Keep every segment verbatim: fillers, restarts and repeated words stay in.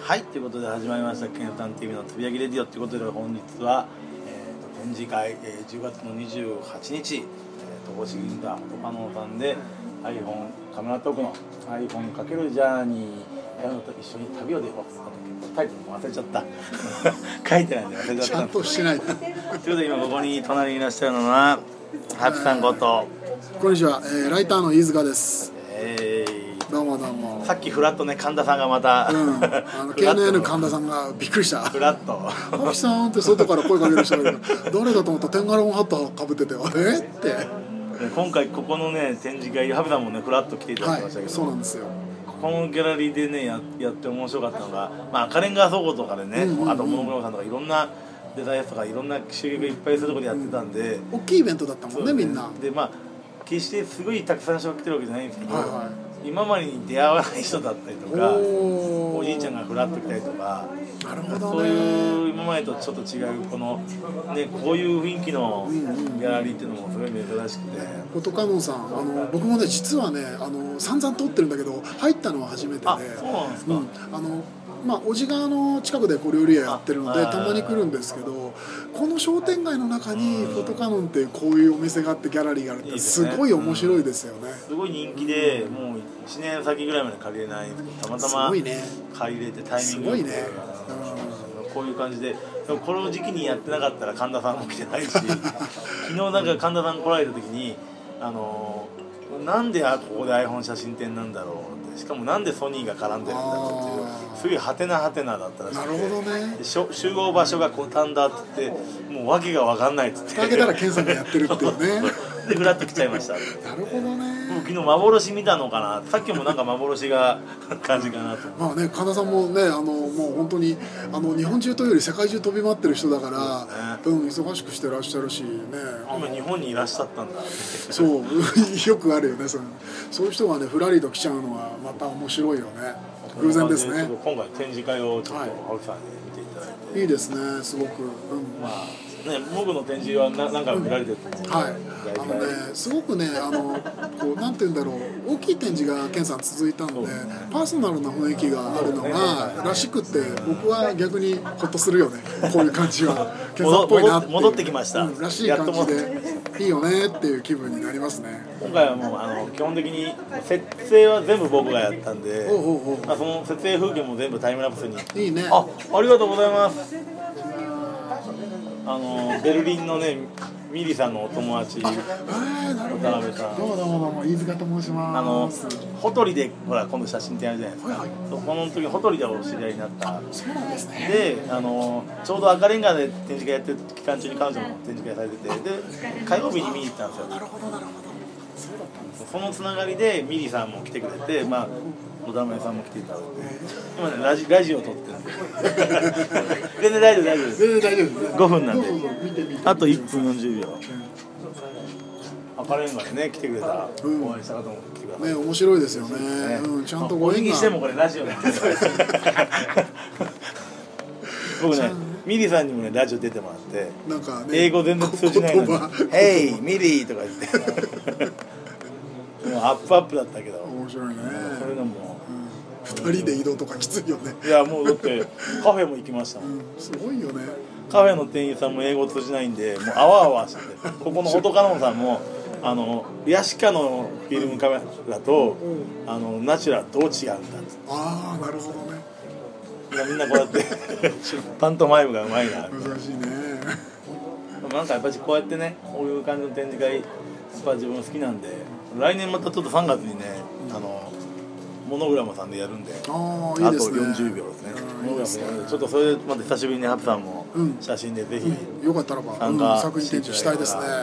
はい、ということで始まりましたケンさん ティーブイ のつぶやきレディオということで、本日は、えー、と展示会、えー、じゅうがつのにじゅうはちにち、えー、戸越銀座岡野さんで iPhone カメラトークの iPhone× ジャーニーやるのと一緒に旅を出ます。タイトルも忘れちゃった書いてないんで忘れちゃったちゃんとしないということで、今ここに隣にいらっしゃるのはハピさんこと、 こんにちは、えー、ライターの飯塚です。 えー、 どうもどうも。 さっきフラットね、神田さんがまた、うん、 あの ケーエヌエヌ 神田さんがびっくりした。 フラットハピさんって外から声かける人がいる誰だと思ったらテンガロンハットかぶってて、あれって今回ここのね展示会、ハピさんもねフラッと来ていただきましたけど、 はい、そうなんですよ。 このギャラリーでね や, やって面白かったのが、まあ、赤レンガ倉庫とかでね、うんうんうん、あとモノクロさんとかいろんなデザインとかいろんな収益がいっぱいするところでやってたんで、 うん、大きいイベントだったもんね、みんなで、まあ決してすごいたくさん人が来てるわけじゃないんですけど、 はいはい、 今までに出会わない人だったりとか、 お, おじいちゃんがフラッと来たりとか、 なるほど、ね、 そういう今までとちょっと違うこの、ね、こういう雰囲気のギャラリーっていうのもすごい珍しくて、 フォトカノンさん、あの僕もね実はねあの散々撮ってるんだけど入ったのは初めてで、 あ、そうなんですか、うん、 あのまあ、小地川の近くで小料理屋やってるのでたまに来るんですけど、この商店街の中にフォトカノンってこういうお店があってギャラリーがあるってすごい面白いですよね。 うん、すごい人気で、もういちねんさきぐらいまで借りれないんですけど、たまたま借りれてタイミングよく、すごいね、うん、こういう感じで、この時期にやってなかったら神田さんも来てないし昨日なんか神田さん来られた時に、あのなんでここで iPhone 写真展なんだろうって、しかもなんでソニーが絡んでるんだろうっていう、すごいハテナハテナだったらしくて、 なるほどね、 集合場所が五反田って言って、もう訳が分かんないっつって、 蓋開けたら健さんがやってるっていうねでフラッと来ちゃいました。なるほどね。 もう昨日幻見たのかな、さっきもなんか幻が感じかなと。 まあね、神田さんもね、あのもう本当にあの日本中というより世界中飛び回ってる人だから、ね、うん、忙しくしてらっしゃるしね。 今日本にいらっしゃったんだそうよくあるよね、そうそういう人がねふらりと来ちゃうのはまた面白いよね。偶然ですね。 今回展示会をちょっと青木さんに見ていただいて、 いいですね、すごく、うん、 まあね、僕の展示は何回も見られてると思う、うん、 はい、あのね、すごくね、あのこうなんていうんだろう、大きい展示が健さん続いたんで、パーソナルな雰囲気があるのがらしくて、僕は逆にホッとするよね、こういう感じは健さんっぽいなって、 戻ってきました、 うん、らしい感じでいいよねっていう気分になりますね。 今回はもうあの基本的に設営は全部僕がやったんで、おうおうおう、まあ、その設営風景も全部タイムラプスに。 いいね。 あ、ありがとうございます。あのベルリンのねミリさんのお友達、渡辺さん、 どうもどうもどうも、飯塚と申します。 あのほとりでほら今度写真展あるじゃないですか、はいはい、この時ほとりでお知り合いになった。 そうなんですね。 で、あのちょうど赤レンガで展示会やってる期間中に彼女も展示会されてて、で火曜日に見に行ったんですよ。 なるほどなるほど、そうだったんです。 そのつながりでミリさんも来てくれて、まあ小田前さんも来ていただいて、今ねラジラジオ撮ってるんで全然大丈夫大丈夫です。 全然大丈夫です。 ごふんなんで、 見て見て、 あといっぷんよんじゅうびょう。赤レンガでね来てくれた、うん、お会いした方も来てくださいね。 面白いですよね。ね、うん、ちゃんとご縁が。 にしてもこれラジオやってる僕ねミリさんにもねラジオ出てもらって、なんか、ね、英語全然通じないのに「ヘイミリー」とか言ってもうアップアップだったけど面白いね。 そういうのも、 うん、ふたりで移動とかきついよね。 いやもうだってカフェも行きましたもん、うん、 すごいよね。 カフェの店員さんも英語通じないんでもうあわあわしてて、ここのフォトカノンさんもあのヤシカのフィルムカメラと、うん、あのナチュラルどう違うんだって。 ああ、なるほどね。 みんなこうやってパントマイムがうまいな。 難しいね。 なんかやっぱりこうやってね、こういう感じの展示会やっぱ自分好きなんで、来年またちょっとさんがつにね、うん、あのモノグラムさんでやるんで、 ああ、いいですね、 あとよんじゅうびょうですね。モノグラムやるんで、ちょっとそれまた久しぶりにハプさんも写真でぜひ、 うん、よかったらば参加作品展示したいですね。うん、いや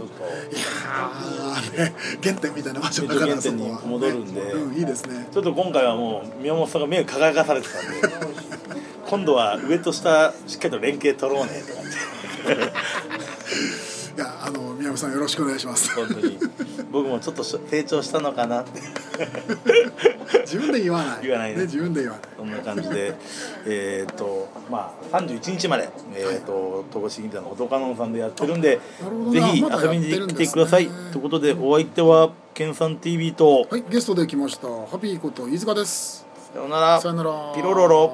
ーね、原点みたいな場所だから原点に戻るんで、 うん、いいですね。 ちょっと今回はもう宮本さんが目が輝かされてたんで今度は上と下しっかりと連携取ろうねとかっていや、あの宮本さんよろしくお願いします。 本当に僕もちょっと成長したのかなって自分で言わない言わないね、 ね、自分で言わない。 そんな感じでえっとまあさんじゅういちにちまで、えー、と戸越銀座のフォトカノンさんでやってるんで、ぜひ遊びに来てください、まね、ということでお相手はケンさん ティーブイ と、 はい、ゲストで来ましたハピーこと飯塚です。 さよなら。 さよなら。 ピロロロ。